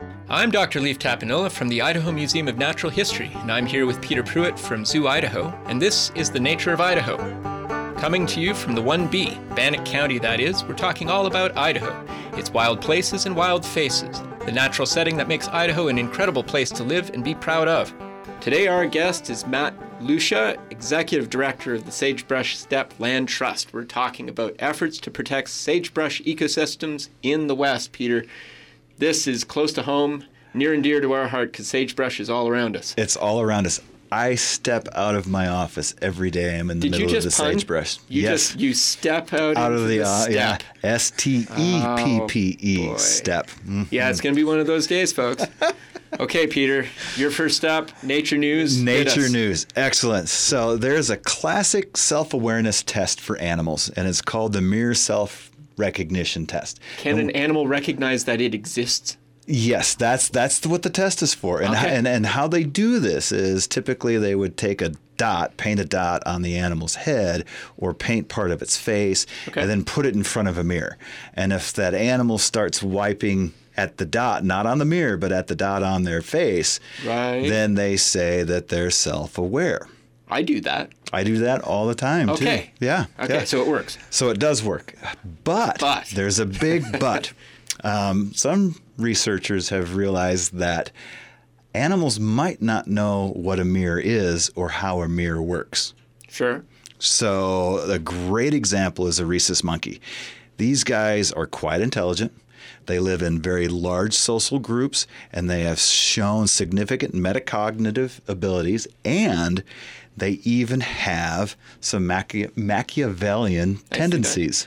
I'm Dr. Leif Tapinola from the Idaho Museum of Natural History, and I'm here with Peter Pruitt from Zoo Idaho, and this is The Nature of Idaho. Coming to you from the 1B, Bannock County that is, we're talking all about Idaho, its wild places and wild faces, the natural setting that makes Idaho an incredible place to live and be proud of. Today our guest is Matt Lucia, Executive Director of the Sagebrush Steppe Land Trust. We're talking about efforts to protect sagebrush ecosystems in the West, Peter. This is close to home, near and dear to our heart, because sagebrush is all around us. It's all around us. I step out of my office every day. I'm in the middle of the sagebrush. You step out of the steppe. Yeah, STEPPE, steppe. Mm-hmm. Yeah, it's going to be one of those days, folks. Okay, Peter, your first stop, nature news. Nature news. Excellent. So there's a classic self-awareness test for animals, and it's called the Mirror Self-Recognition Test. Can an animal recognize that it exists? Yes, that's what the test is for. And, okay. and how they do this is typically they would take a dot, paint a dot on the animal's head or paint part of its face, and then put it in front of a mirror. And if that animal starts wiping at the dot, not on the mirror, but at the dot on their face, then they say that they're self-aware. I do that. I do that all the time, too. Yeah. Okay, yeah. So it works. So it does work. But. There's a big but. Some researchers have realized that animals might not know what a mirror is or how a mirror works. Sure. So a great example is a rhesus monkey. These guys are quite intelligent. They live in very large social groups, and they have shown significant metacognitive abilities, and they even have some Machiavellian tendencies.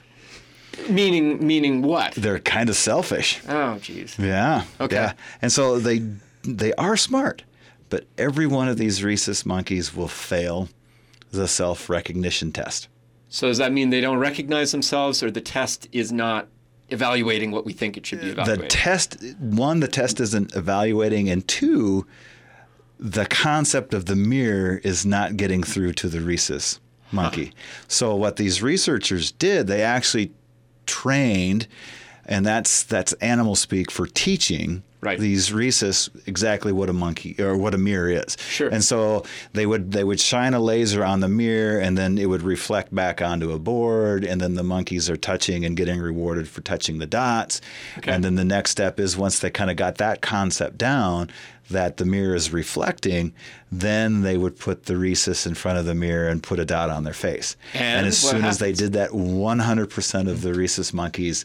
Meaning what? They're kind of selfish. Oh, geez. Yeah. Okay. Yeah. And so they are smart, but every one of these rhesus monkeys will fail the self-recognition test. So does that mean they don't recognize themselves, or the test is not evaluating what we think it should be evaluating? The test isn't evaluating, and two, the concept of the mirror is not getting through to the rhesus monkey. So what these researchers did, they actually trained, and that's animal speak for teaching these rhesus exactly what a monkey or what a mirror is. Sure. And so they would shine a laser on the mirror, and then it would reflect back onto a board, and then the monkeys are touching and getting rewarded for touching the dots. Okay. And then the next step is, once they kind of got that concept down, that the mirror is reflecting, then they would put the rhesus in front of the mirror and put a dot on their face. And as soon as they did that, 100% of the rhesus monkeys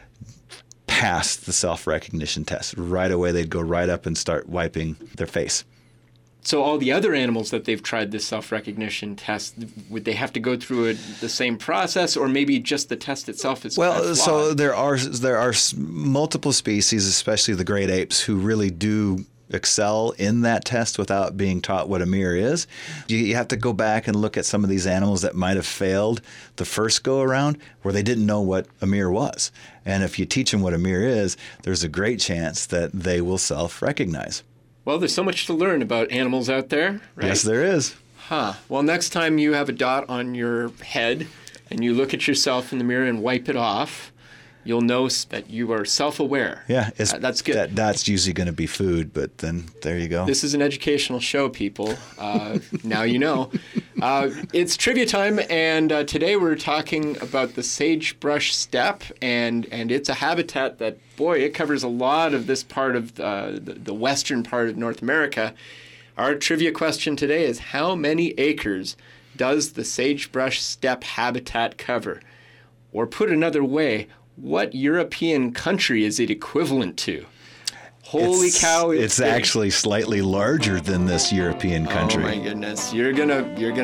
passed the self-recognition test. Right away, they'd go right up and start wiping their face. So all the other animals that they've tried this self-recognition test, would they have to go through the same process, or maybe just the test itself is flawed? So there are multiple species, especially the great apes, who really do excel in that test without being taught what a mirror is. You have to go back and look at some of these animals that might have failed the first go around, where they didn't know what a mirror was. And if you teach them what a mirror is, there's a great chance that they will self-recognize. Well, there's so much to learn about animals out there, right? Yes, there is. Well, next time you have a dot on your head and you look at yourself in the mirror and wipe it off, you'll know that you are self-aware. Yeah, that's good. That's usually going to be food, but then there you go. This is an educational show, people. Now you know. It's trivia time, and today we're talking about the sagebrush steppe, and it's a habitat that, boy, it covers a lot of this part of the western part of North America. Our trivia question today is, how many acres does the sagebrush steppe habitat cover? Or put another way, what European country is it equivalent to? Holy cow! It's actually slightly larger than this European country. Oh my goodness! You're gonna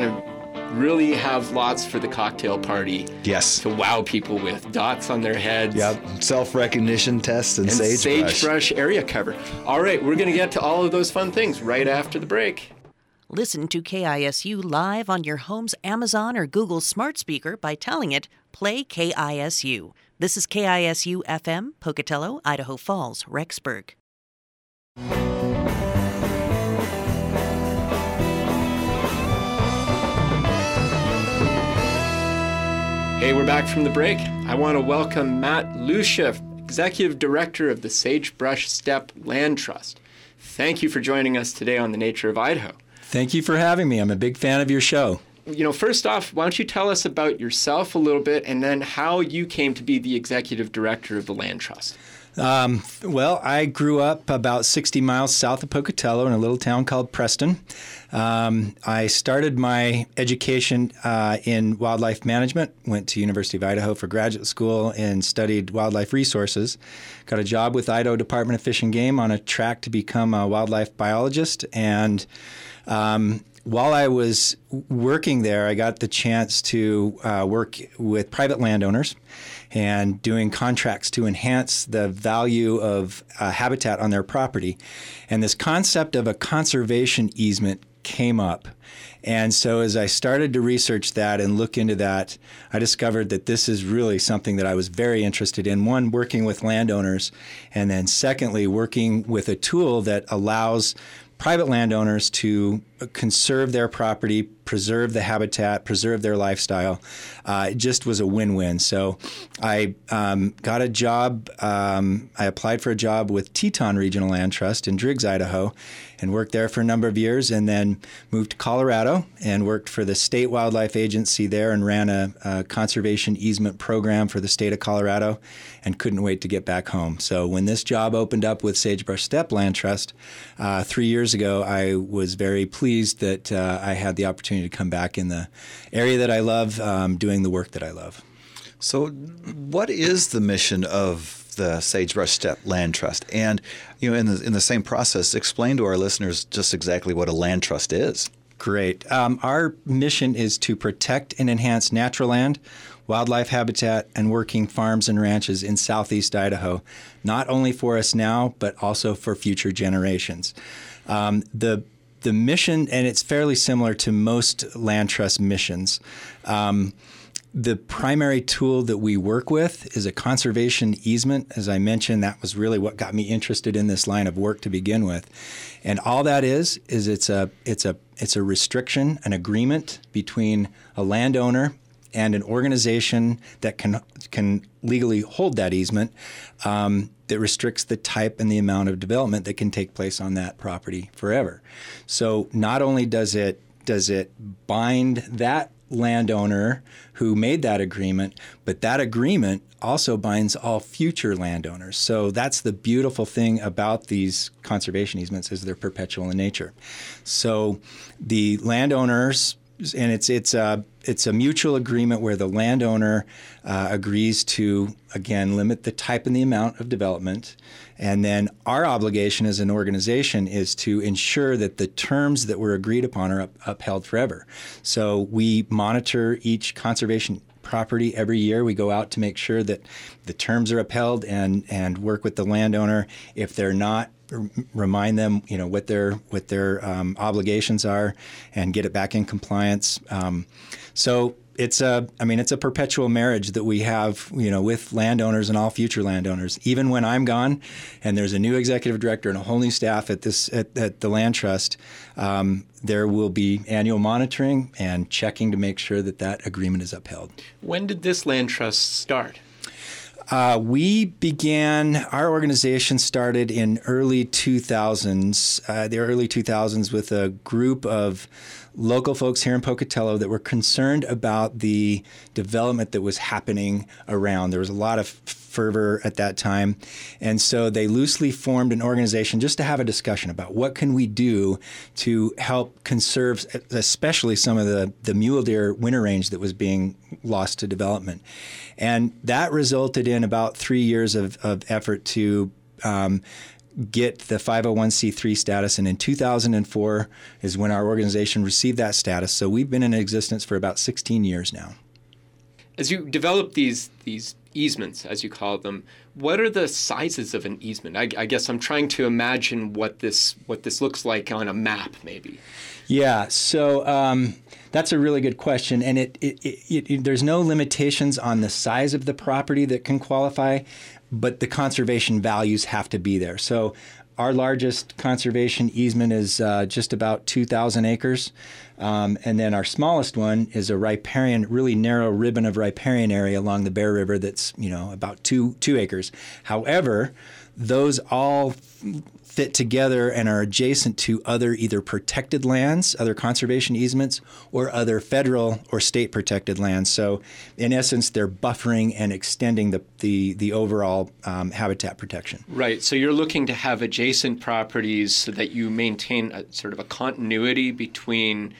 really have lots for the cocktail party. Yes. To wow people with dots on their heads. Yep. Self-recognition tests and sagebrush. Sagebrush area cover. All right, we're gonna get to all of those fun things right after the break. Listen to KISU live on your home's Amazon or Google smart speaker by telling it, play KISU. This is KISU FM, Pocatello, Idaho Falls, Rexburg. Hey, we're back from the break. I want to welcome Matt Lucia, Executive Director of the Sagebrush Steppe Land Trust. Thank you for joining us today on The Nature of Idaho. Thank you for having me. I'm a big fan of your show. First off, why don't you tell us about yourself a little bit and then how you came to be the Executive Director of the Land Trust? Well, I grew up about 60 miles south of Pocatello in a little town called Preston. I started my education in wildlife management, went to University of Idaho for graduate school and studied wildlife resources. Got a job with Idaho Department of Fish and Game on a track to become a wildlife biologist. And while I was working there, I got the chance to work with private landowners and doing contracts to enhance the value of habitat on their property. And this concept of a conservation easement came up. And so as I started to research that and look into that, I discovered that this is really something that I was very interested in. One, working with landowners, and then secondly, working with a tool that allows private landowners to conserve their property, preserve the habitat, preserve their lifestyle. It just was a win-win. So I got a job. I applied for a job with Teton Regional Land Trust in Driggs, Idaho, and worked there for a number of years, and then moved to Colorado and worked for the State Wildlife Agency there and ran a conservation easement program for the state of Colorado, and couldn't wait to get back home. So when this job opened up with Sagebrush Steppe Land Trust 3 years ago, I was very pleased that I had the opportunity to come back in the area that I love, doing the work that I love. So what is the mission of the Sagebrush Steppe Land Trust? And in the same process, explain to our listeners just exactly what a land trust is. Great. Our mission is to protect and enhance natural land, wildlife habitat, and working farms and ranches in southeast Idaho, not only for us now, but also for future generations. The mission, and it's fairly similar to most land trust missions. The primary tool that we work with is a conservation easement. As I mentioned, that was really what got me interested in this line of work to begin with. And all that is it's a restriction, an agreement between a landowner and an organization that can legally hold that easement, that restricts the type and the amount of development that can take place on that property forever. So not only does it bind that landowner who made that agreement, but that agreement also binds all future landowners. So that's the beautiful thing about these conservation easements, is they're perpetual in nature. So the landowners, and it's a mutual agreement where the landowner agrees to, again, limit the type and the amount of development. And then our obligation as an organization is to ensure that the terms that were agreed upon are upheld forever. So we monitor each conservation property every year. We go out to make sure that the terms are upheld and work with the landowner. If they're not, remind them, what their obligations are, and get it back in compliance. So it's a perpetual marriage that we have, with landowners and all future landowners. Even when I'm gone, and there's a new executive director and a whole new staff at the Land Trust, there will be annual monitoring and checking to make sure that agreement is upheld. When did this land trust start? Our organization started in early 2000s, the early 2000s, with a group of local folks here in Pocatello that were concerned about the development that was happening around. There was a lot of fervor at that time. And so they loosely formed an organization just to have a discussion about what can we do to help conserve, especially some of the mule deer winter range that was being lost to development. And that resulted in about 3 years of effort to get the 501c3 status, and in 2004 is when our organization received that status. So we've been in existence for about 16 years now. As you develop these easements, as you call them, what are the sizes of an easement? I guess I'm trying to imagine what this looks like on a map, maybe. Yeah, so that's a really good question, and it there's no limitations on the size of the property that can qualify, but the conservation values have to be there. So our largest conservation easement is just about 2,000 acres. And then our smallest one is a riparian, really narrow ribbon of riparian area along the Bear River that's, about 2 acres. However, those all fit together and are adjacent to other either protected lands, other conservation easements, or other federal or state protected lands. So in essence, they're buffering and extending the overall habitat protection. Right. So you're looking to have adjacent properties so that you maintain a sort of a continuity between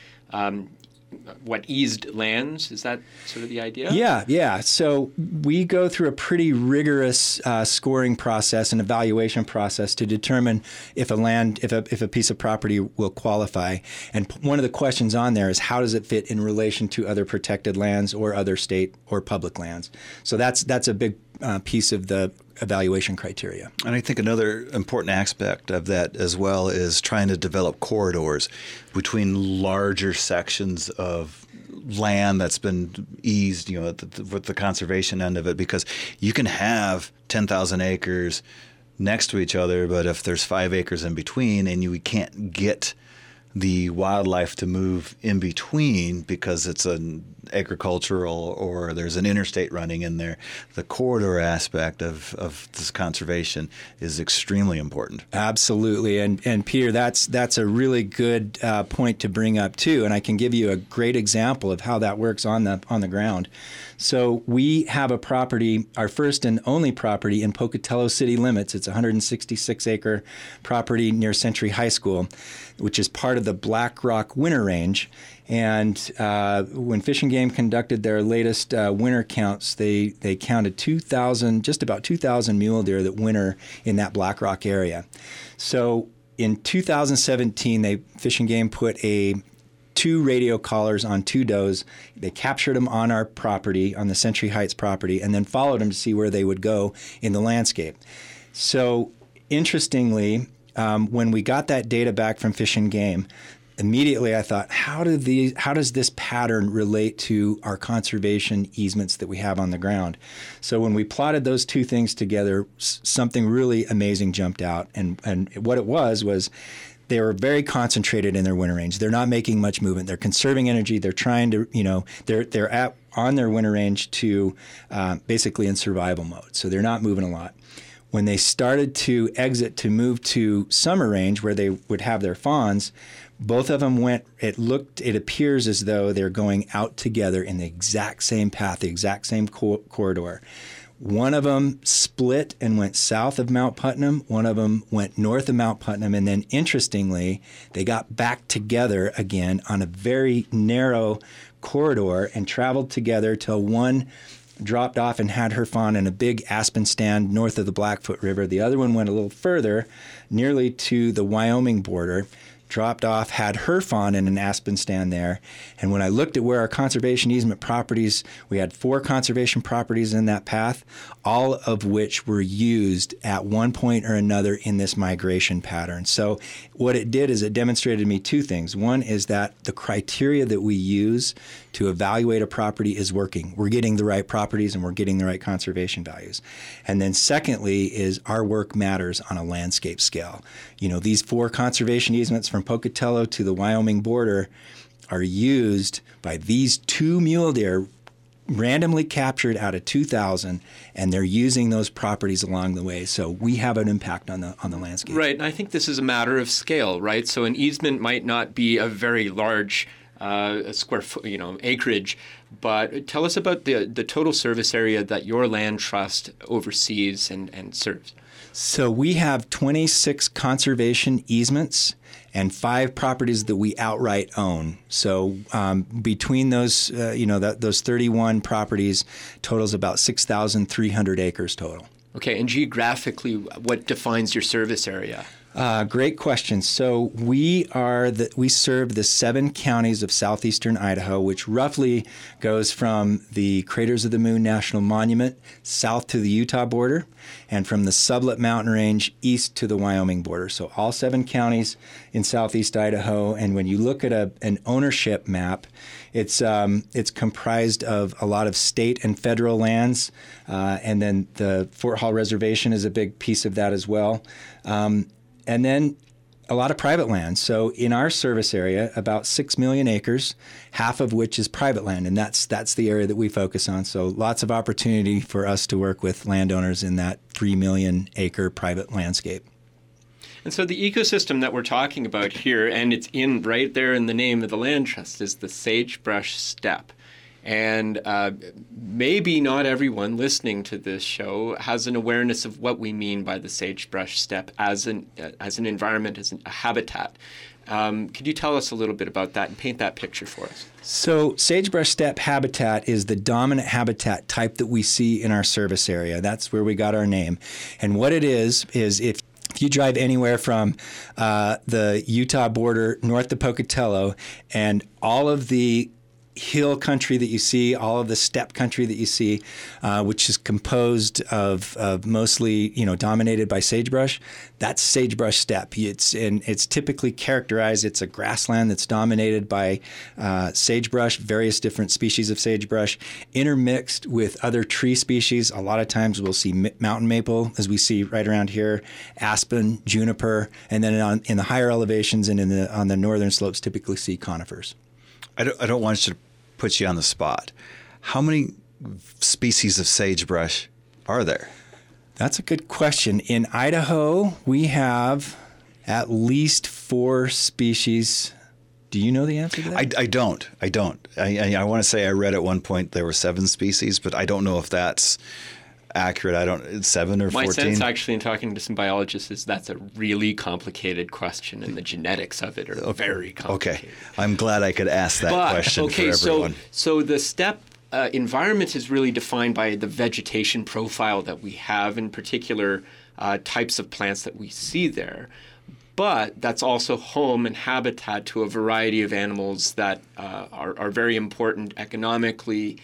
what eased lands? Is that sort of the idea? Yeah. So we go through a pretty rigorous scoring process and evaluation process to determine if a piece of property will qualify. And one of the questions on there is how does it fit in relation to other protected lands or other state or public lands? So that's a big piece of the evaluation criteria. And I think another important aspect of that as well is trying to develop corridors between larger sections of land that's been eased, with the conservation end of it, because you can have 10,000 acres next to each other, but if there's 5 acres in between and we can't get the wildlife to move in between because it's an agricultural or there's an interstate running in there, the corridor aspect of this conservation is extremely important. Absolutely. And Peter, that's a really good point to bring up too. And I can give you a great example of how that works on the ground. So we have a property, our first and only property in Pocatello city limits. It's a 166-acre property near Century High School, which is part of the Black Rock Winter Range. And when Fish and Game conducted their latest winter counts, they counted just about 2,000 mule deer that winter in that Black Rock area. So in 2017, Fish and Game put 2 radio collars on 2 does. They captured them on our property, on the Century Heights property, and then followed them to see where they would go in the landscape. So interestingly, when we got that data back from Fish and Game, immediately I thought, how does this pattern relate to our conservation easements that we have on the ground? So when we plotted those 2 things together, something really amazing jumped out. And what it was they were very concentrated in their winter range. They're not making much movement. They're conserving energy. They're trying to, they're on their winter range to basically in survival mode. So they're not moving a lot. When they started to exit to move to summer range where they would have their fawns, both of them it appears as though they're going out together in the exact same path, the exact same corridor. One of them split and went south of Mount Putnam. One of them went north of Mount Putnam. And then, interestingly, they got back together again on a very narrow corridor and traveled together till one dropped off and had her fawn in a big aspen stand north of the Blackfoot River. The other one went a little further, nearly to the Wyoming border, dropped off, had her fawn in an aspen stand there. And when I looked at where our conservation easement properties, we had 4 conservation properties in that path, all of which were used at one point or another in this migration pattern. So what it did is it demonstrated to me 2 things. One is that the criteria that we use to evaluate a property is working. We're getting the right properties and we're getting the right conservation values. And then secondly is our work matters on a landscape scale. These 4 conservation easements from Pocatello to the Wyoming border are used by these 2 mule deer randomly captured out of 2,000, and they're using those properties along the way. So we have an impact on the landscape. Right, and I think this is a matter of scale, right? So an easement might not be a very large square foot, acreage, but tell us about the total service area that your land trust oversees and serves. So we have 26 conservation easements and 5 properties that we outright own. So between those, those 31 properties totals about 6,300 acres total. Okay, and geographically, what defines your service area? Great question. So we serve the 7 counties of southeastern Idaho, which roughly goes from the Craters of the Moon National Monument south to the Utah border, and from the Sublette Mountain Range east to the Wyoming border. So all 7 counties in southeast Idaho. And when you look at an ownership map, it's comprised of a lot of state and federal lands, and then the Fort Hall Reservation is a big piece of that as well. then a lot of private land. So in our service area, about 6 million acres, half of which is private land, and that's the area that we focus on. So lots of opportunity for us to work with landowners in that 3 million acre private landscape. And so the ecosystem that we're talking about here, and it's in right there in the name of the land trust, is the sagebrush steppe. And maybe not everyone listening to this show has an awareness of what we mean by the sagebrush steppe as an environment, as a habitat. Could you tell us a little bit about that and paint that picture for us? So sagebrush steppe habitat is the dominant habitat type that we see in our service area. That's where we got our name. And what it is if you drive anywhere from the Utah border north to Pocatello, and all of the hill country that you see, all of the steppe country that you see, which is composed of mostly, dominated by sagebrush, that's sagebrush steppe. It's typically characterized, it's a grassland that's dominated by sagebrush, various different species of sagebrush, intermixed with other tree species. A lot of times we'll see mountain maple, as we see right around here, aspen, juniper, and then in the higher elevations and on the northern slopes typically see conifers. I don't want you to put you on the spot. How many species of sagebrush are there? That's a good question. In Idaho, we have at least 4 species. Do you know the answer to that? I don't. I want to say I read at one point there were 7 species, but I don't know if that's accurate. It's 7 or 14. My sense, actually, in talking to some biologists, is that's a really complicated question, and the genetics of it are very complicated. Okay, I'm glad I could ask that question for everyone. So the steppe environment is really defined by the vegetation profile that we have, in particular types of plants that we see there. But that's also home and habitat to a variety of animals that are very important economically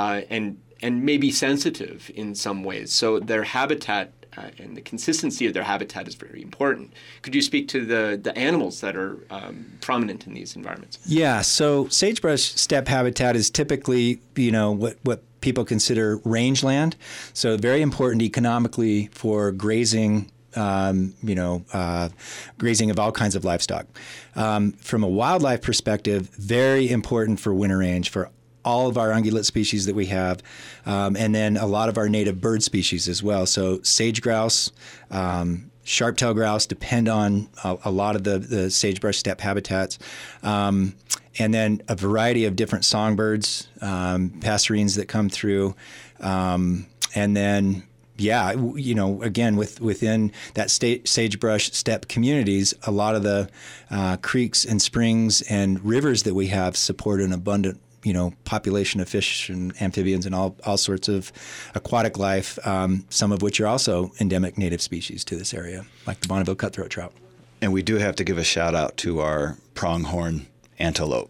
and maybe sensitive in some ways. So their habitat and the consistency of their habitat is very important. Could you speak to the animals that are prominent in these environments? Yeah, so sagebrush steppe habitat is typically, what people consider rangeland. So very important economically for grazing, grazing of all kinds of livestock. From a wildlife perspective, very important for winter range for all of our ungulate species that we have, and then a lot of our native bird species as well. So sage grouse, sharp-tailed grouse depend on a lot of the sagebrush steppe habitats. And then a variety of different songbirds, passerines that come through. And then, again, within that sagebrush steppe communities, a lot of the creeks and springs and rivers that we have support an abundant population of fish and amphibians and all sorts of aquatic life, some of which are also endemic native species to this area, like the Bonneville cutthroat trout. And we do have to give a shout out to our pronghorn antelope.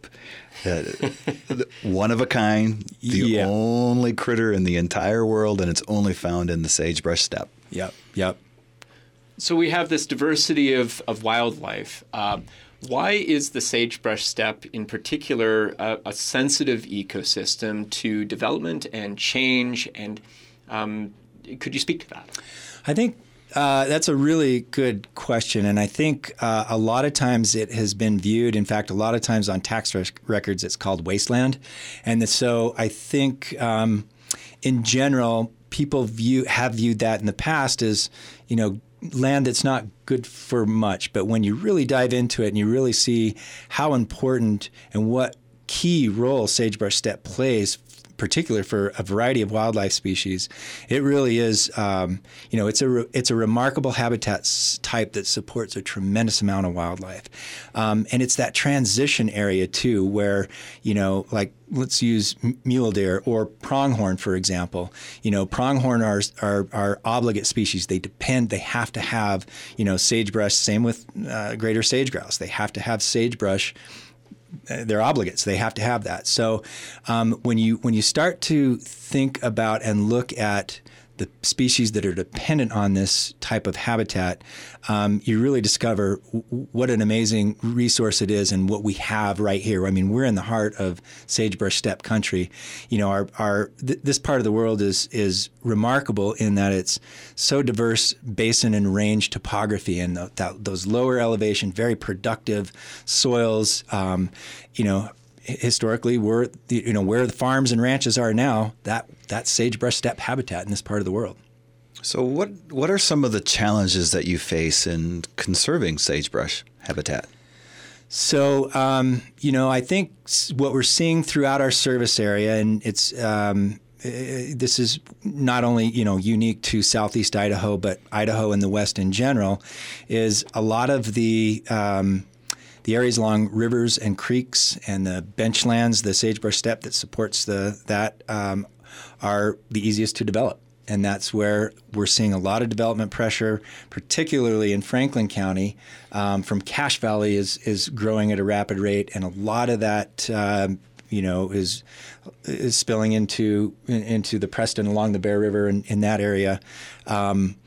One of a kind, the only critter in the entire world, and it's only found in the sagebrush steppe. Yep. So we have this diversity of wildlife. Why is the sagebrush steppe in particular a sensitive ecosystem to development and change? And could you speak to that? I think that's a really good question. And I think a lot of times it has been viewed, in fact, a lot of times on tax records, it's called wasteland. And so I think in general, people have viewed that in the past as, land that's not good for much. But when you really dive into it and you really see how important and what key role sagebrush steppe plays, particularly for a variety of wildlife species, it really is, it's a remarkable habitat type that supports a tremendous amount of wildlife. And it's that transition area, too, where, let's use mule deer or pronghorn, for example. Pronghorn are obligate species. They have to have, sagebrush, same with greater sage grouse. They have to have sagebrush. They're obligates. They have to have that. So when you start to think about and look at the species that are dependent on this type of habitat, you really discover what an amazing resource it is and what we have right here. I mean, we're in the heart of sagebrush steppe country. You know, this part of the world is remarkable in that it's so diverse basin and range topography, and those lower elevation, very productive soils. You know, historically, where the farms and ranches are now, that's sagebrush steppe habitat in this part of the world. So what are some of the challenges that you face in conserving sagebrush habitat? So, I think what we're seeing throughout our service area, and it's this is not only unique to Southeast Idaho, but Idaho and the West in general, is a lot of the areas along rivers and creeks and the benchlands, the sagebrush steppe that supports that are the easiest to develop. And that's where we're seeing a lot of development pressure, particularly in Franklin County. From Cache Valley is growing at a rapid rate, and a lot of that is spilling into the Preston along the Bear River in that area. And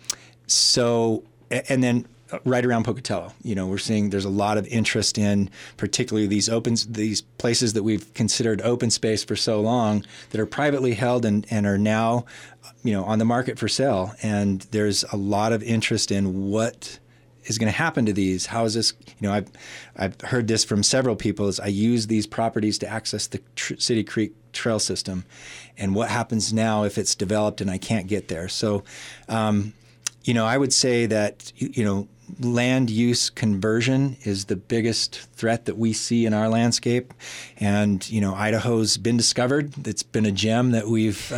then right around Pocatello, we're seeing there's a lot of interest in particularly these places that we've considered open space for so long that are privately held and are now, on the market for sale. And there's a lot of interest in what is going to happen to these. How is this? I've heard this from several people. Is I use these properties to access the City Creek Trail system, and what happens now if it's developed and I can't get there? So, I would say that land use conversion is the biggest threat that we see in our landscape. And, Idaho's been discovered. It's been a gem that we've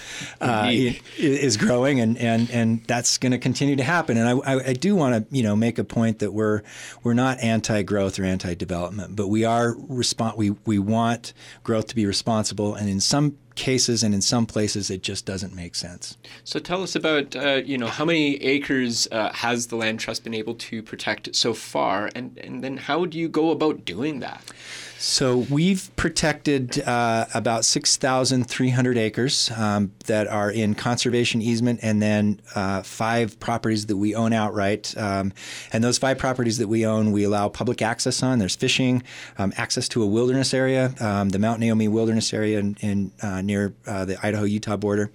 is growing, and that's going to continue to happen. And I do want to, make a point that we're not anti-growth or anti-development, but we are we want growth to be responsible, and in some cases and in some places it just doesn't make sense. So tell us about how many acres has the Land Trust been able to protect so far, and then how do you go about doing that? So we've protected about 6,300 acres that are in conservation easement, and then 5 properties that we own outright. And those 5 properties that we own, we allow public access on. There's fishing, access to a wilderness area, the Mount Naomi Wilderness Area in near the Idaho-Utah border.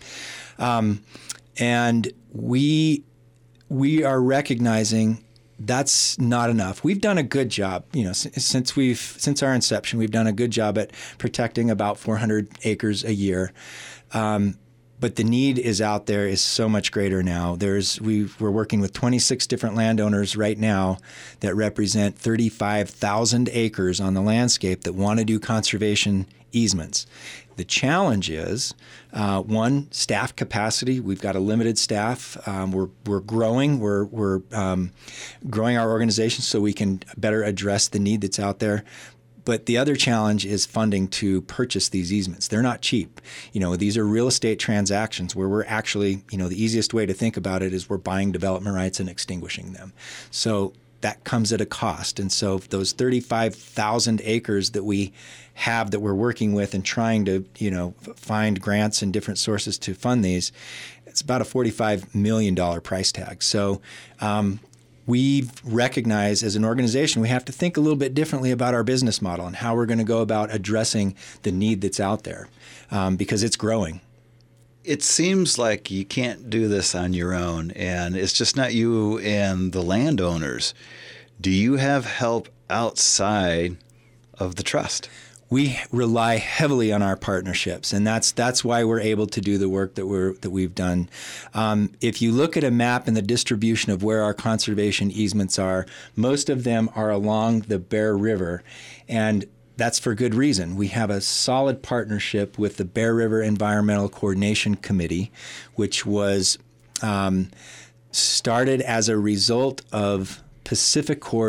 And we are recognizing that's not enough. We've done a good job, since our inception. We've done a good job at protecting about 400 acres a year. But the need is out there is so much greater now. We're working with 26 different landowners right now that represent 35,000 acres on the landscape that want to do conservation easements. The challenge is, one, staff capacity. We've got a limited staff. We're growing. We're growing our organization so we can better address the need that's out there. But the other challenge is funding to purchase these easements. They're not cheap. These are real estate transactions where we're actually, the easiest way to think about it is we're buying development rights and extinguishing them. So that comes at a cost. And so those 35,000 acres that we have that we're working with and trying to, find grants and different sources to fund these, it's about a $45 million price tag. So we've recognized as an organization we have to think a little bit differently about our business model and how we're going to go about addressing the need that's out there because it's growing. It seems like you can't do this on your own, and it's just not you and the landowners. Do you have help outside of the trust? We rely heavily on our partnerships, and that's why we're able to do the work that we've done. If you look at a map and the distribution of where our conservation easements are, most of them are along the Bear River, and that's for good reason. We have a solid partnership with the Bear River Environmental Coordination Committee, which was started as a result of Pacific Corps'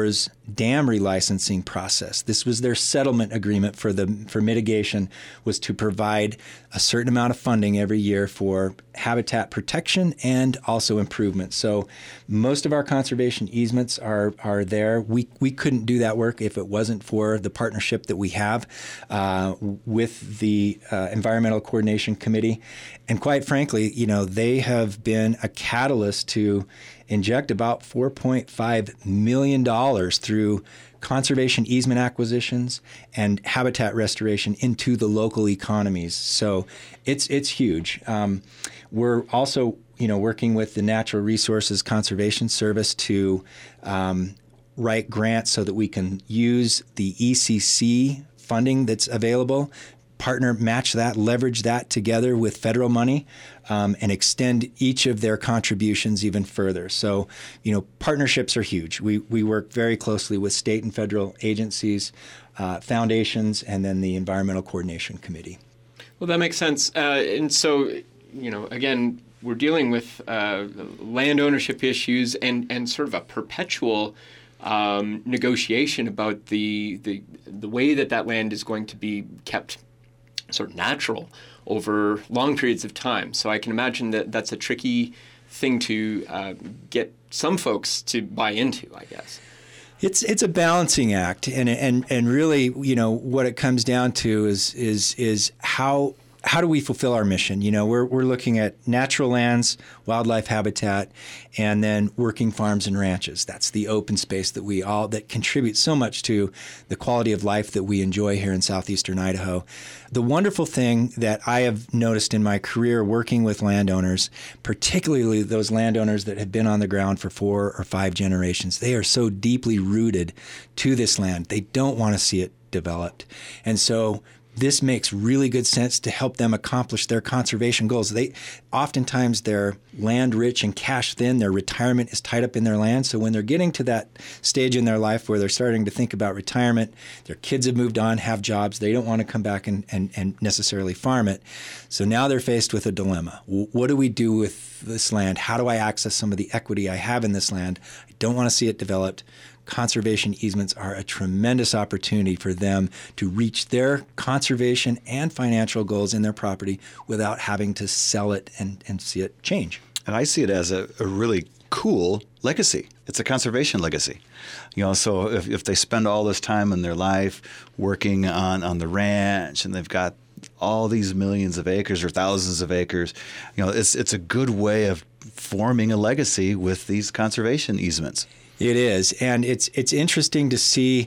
dam relicensing process. This was their settlement agreement for mitigation, was to provide a certain amount of funding every year for habitat protection and also improvement. So most of our conservation easements are there. We couldn't do that work if it wasn't for the partnership that we have with the Environmental Coordination Committee. And quite frankly, they have been a catalyst to inject about $4.5 million through conservation easement acquisitions and habitat restoration into the local economies. So it's huge. We're also working with the Natural Resources Conservation Service to write grants so that we can use the ECC funding that's available, match that, leverage that together with federal money, and extend each of their contributions even further. So, partnerships are huge. We work very closely with state and federal agencies, foundations, and then the Environmental Coordination Committee. Well, that makes sense. And so, again, we're dealing with land ownership issues and sort of a perpetual negotiation about the way that land is going to be kept sort of natural over long periods of time. So I can imagine that that's a tricky thing to get some folks to buy into, I guess. It's a balancing act, and really, what it comes down to is how do we fulfill our mission? We're looking at natural lands, wildlife habitat, and then working farms and ranches. That's the open space that contributes so much to the quality of life that we enjoy here in southeastern Idaho. The wonderful thing that I have noticed in my career working with landowners, particularly those landowners that have been on the ground for 4 or 5 generations, they are so deeply rooted to this land. They don't want to see it developed. And so this makes really good sense to help them accomplish their conservation goals. Oftentimes they're land rich and cash thin. Their retirement is tied up in their land. So when they're getting to that stage in their life where they're starting to think about retirement, their kids have moved on, have jobs, they don't want to come back and necessarily farm it. So now they're faced with a dilemma. What do we do with this land? How do I access some of the equity I have in this land? I don't want to see it developed. Conservation easements are a tremendous opportunity for them to reach their conservation and financial goals in their property without having to sell it and see it change. And I see it as a really cool legacy. It's a conservation legacy. So if they spend all this time in their life working on the ranch and they've got all these millions of acres or thousands of acres, it's a good way of forming a legacy with these conservation easements. It is, and it's interesting to see,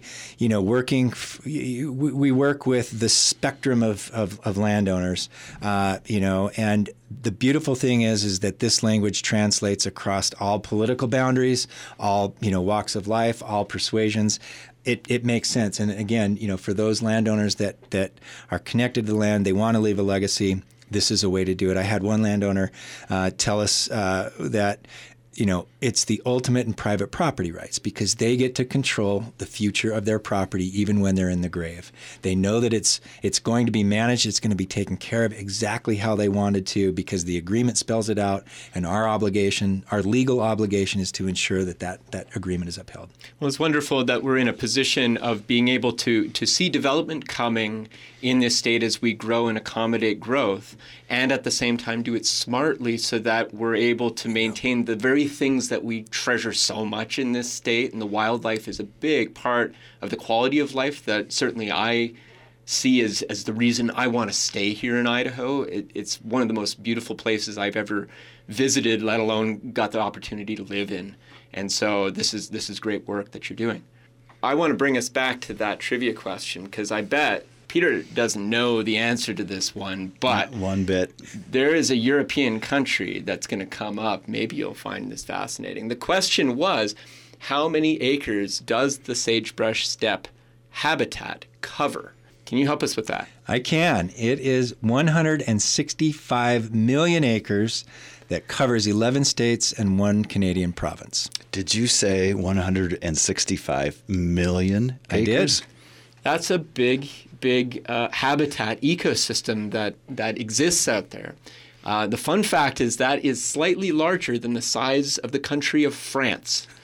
we work with the spectrum of landowners, and the beautiful thing is that this language translates across all political boundaries, all, walks of life, all persuasions. It makes sense. And again, for those landowners that are connected to the land, they want to leave a legacy, this is a way to do it. I had one landowner tell us that it's the ultimate in private property rights because they get to control the future of their property even when they're in the grave. They know that it's going to be managed, it's going to be taken care of exactly how they wanted to because the agreement spells it out, and our legal obligation is to ensure that agreement is upheld. Well, it's wonderful that we're in a position of being able to see development coming in this state as we grow and accommodate growth, and at the same time do it smartly so that we're able to maintain the very things that we treasure so much in this state. And the wildlife is a big part of the quality of life that certainly I see as the reason I want to stay here in Idaho. It's one of the most beautiful places I've ever visited, let alone got the opportunity to live in. And so this is great work that you're doing. I want to bring us back to that trivia question because I bet Peter doesn't know the answer to this one, but not one bit. There is a European country that's going to come up. Maybe you'll find this fascinating. The question was, how many acres does the sagebrush steppe habitat cover? Can you help us with that? I can. It is 165 million acres that covers 11 states and 1 Canadian province. Did you say 165 million acres? I did. That's a big habitat ecosystem that exists out there. The fun fact is that is slightly larger than the size of the country of France.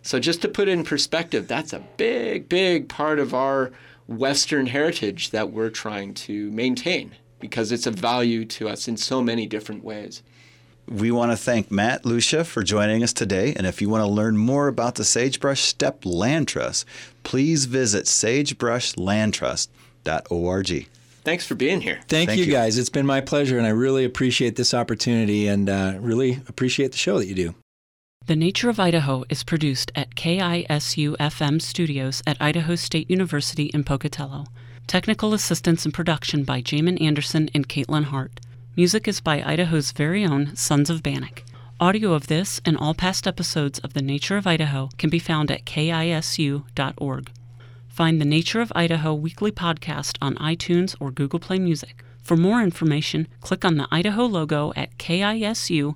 So just to put it in perspective, that's a big, big part of our Western heritage that we're trying to maintain because it's of value to us in so many different ways. We want to thank Matt Lucia for joining us today. And if you want to learn more about the Sagebrush Steppe Land Trust, please visit sagebrushlandtrust.org. Thanks for being here. Thank you, guys. It's been my pleasure, and I really appreciate this opportunity and really appreciate the show that you do. The Nature of Idaho is produced at KISU-FM Studios at Idaho State University in Pocatello. Technical assistance and production by Jamin Anderson and Caitlin Hart. Music is by Idaho's very own Sons of Bannock. Audio of this and all past episodes of The Nature of Idaho can be found at KISU.org. Find the Nature of Idaho weekly podcast on iTunes or Google Play Music. For more information, click on the Idaho logo at KISU.org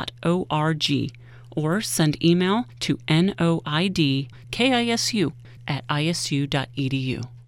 or send email to noidkisu@isu.edu.